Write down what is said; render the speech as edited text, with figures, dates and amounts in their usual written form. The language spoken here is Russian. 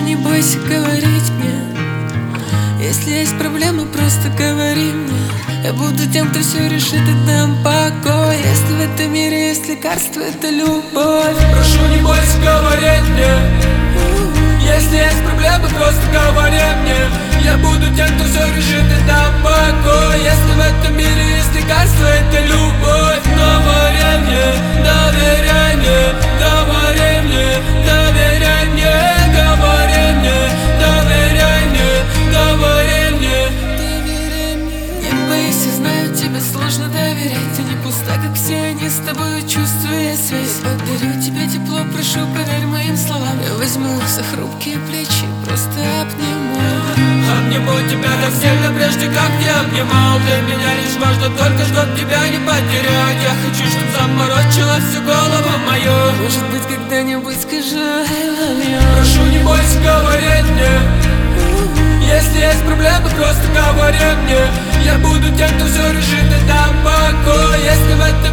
не бойся говорить мне. Если есть проблемы, просто говори мне. Я буду тем, кто все решит и дам покой. Если в этом мире есть лекарство, это любовь. Прошу, не бойся говорить мне. Если есть проблемы, просто говори мне. Я буду тем, кто все решит и дам покой. Если в этом мире есть лекарство, это любовь. Говори мне, доверяй мне, говори мне, доверяй мне, говори мне, доверяй мне, говори мне. Не бойся, знаю, тебе сложно доверять. Ты не пуста, как все они, с тобой чувствую связь. Я подарю тебе тепло, прошу, поверь моим словам. Я возьму за хрупкие плечи, просто обниму. Обниму тебя так сильно, прежде как не обнимал. Для меня лишь важно только, чтоб тебя не потерять. Я хочу, чтоб заморочила всю голову мою. Может быть, когда-нибудь скажу I love you. Прошу, не бойся говорить мне. Если есть проблемы, просто говори мне. Я буду тем, кто все решит и дам покой. Если в этом